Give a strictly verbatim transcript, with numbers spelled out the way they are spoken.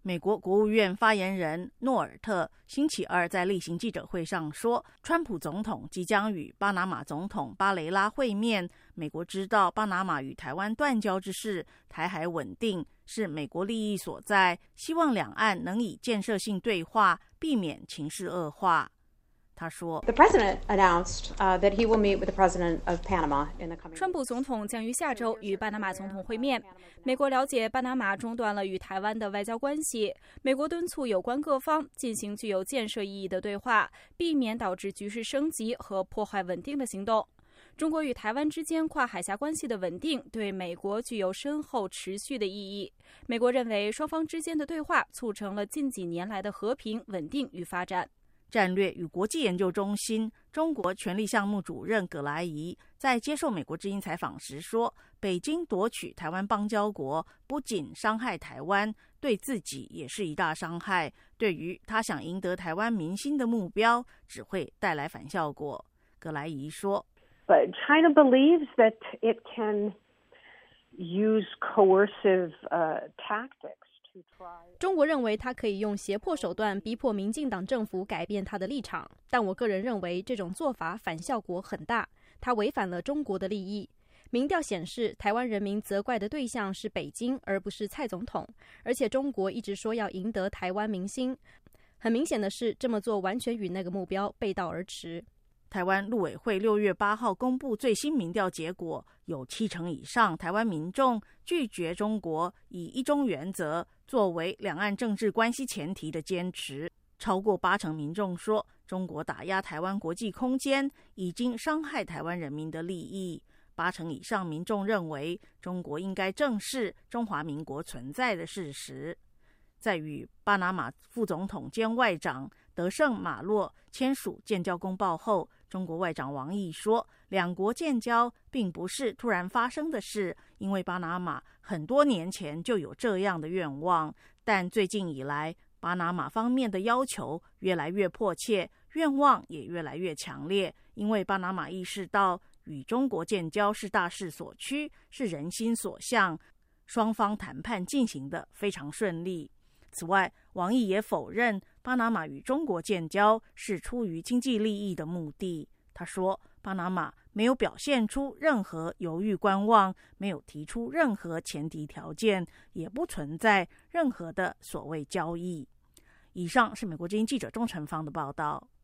美国国务院发言人诺尔特星期二在例行记者会上说，川普总统即将与巴拿马总统巴雷拉会面。美国知道巴拿马与台湾断交之事，台海稳定是美国利益所在，希望两岸能以建设性对话，避免情势恶化。他说 The president announced, uh, that he will meet with the president of Panama in the coming 川普总统将于下周与巴拿马总统会面。美国了解巴拿马中断了与台湾的外交关系，美国敦促有关各方进行具有建设意义的对话，避免导致局势升级和破坏稳定的行动。中国与台湾之间跨海峡关系的稳定对美国具有深厚持续的意义。美国认为双方之间的对话促成了近几年来的和平、稳定与发展。 战略与国际研究中心中国权力项目主任葛莱仪在接受美国之音采访时说，北京夺取台湾邦交国不仅伤害台湾，对自己也是一大伤害，对于他想赢得台湾民心的目标只会带来反效果。葛莱仪说， But China believes that it can use coercive, uh, tactics. 中国认为他可以用胁迫手段逼迫民进党政府改变他的立场，但我个人认为这种做法反效果很大，他违反了中国的利益。民调显示，台湾人民责怪的对象是北京，而不是蔡总统，而且中国一直说要赢得台湾民心。很明显的是，这么做完全与那个目标背道而驰。 台湾陆委会六月八号公布最新民调结果，有七成以上台湾民众拒绝中国以一中原则作为两岸政治关系前提的坚持，超过八成民众说中国打压台湾国际空间已经伤害台湾人民的利益，八成以上民众认为中国应该正视中华民国存在的事实。在与巴拿马副总统兼外长德圣马洛签署建交公报后，中国外长王毅说，两国建交并不是突然发生的事，因为巴拿马很多年前就有这样的愿望，但最近以来巴拿马方面的要求越来越迫切，愿望也越来越强烈，因为巴拿马意识到与中国建交是大势所趋，是人心所向，双方谈判进行得非常顺利。此外，王毅也否认巴拿马与中国建交是出于经济利益的目的。他说，巴拿马没有表现出任何犹豫观望，没有提出任何前提条件，也不存在任何的所谓交易。以上是美国之音记者钟成芳的报道。